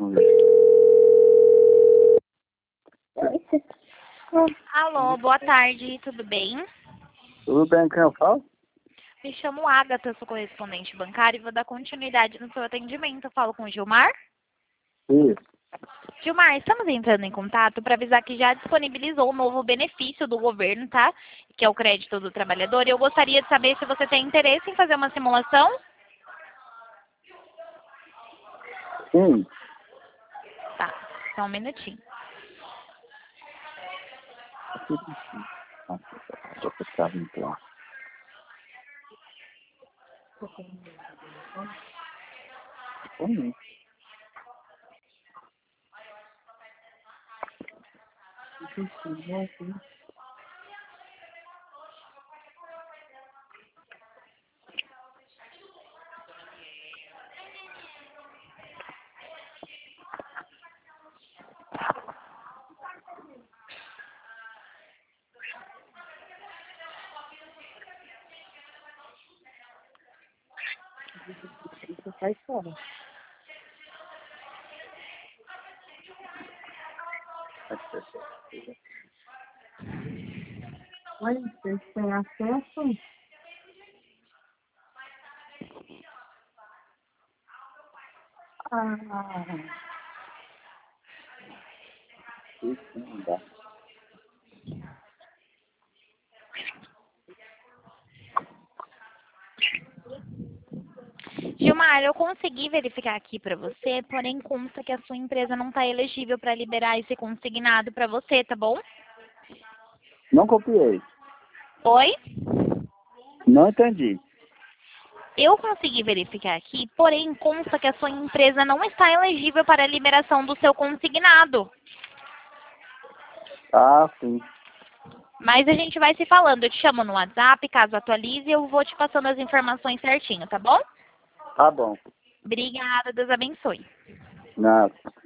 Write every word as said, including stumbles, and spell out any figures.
Alô, boa tarde, tudo bem? Tudo bem, quem eu falo? Me chamo Agatha, sou correspondente bancária e vou dar continuidade no seu atendimento. Eu falo com o Gilmar. Isso. Gilmar, estamos entrando em contato para avisar que já disponibilizou um novo benefício do governo, tá? Que é o crédito do trabalhador. E eu gostaria de saber se você tem interesse em fazer uma simulação. Sim. Tá, só um minutinho. Vou ficar então. Sim. Isso sai fora. Olha, vocês têm acesso? Ah. Isso não dá. Gilmar, eu consegui verificar aqui para você, porém consta que a sua empresa não está elegível para liberar esse consignado para você, tá bom? Não copiei. Oi? Não entendi. Eu consegui verificar aqui, porém consta que a sua empresa não está elegível para a liberação do seu consignado. Ah, sim. Mas a gente vai se falando. Eu te chamo no WhatsApp, caso atualize, eu vou te passando as informações certinho, tá bom? Tá bom. Obrigada, Deus abençoe. Nada.